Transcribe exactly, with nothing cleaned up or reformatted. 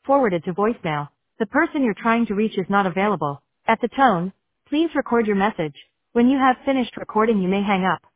forwarded to voicemail. The person you're trying to reach is not available. At the tone, please record your message. When you have finished recording, you may hang up.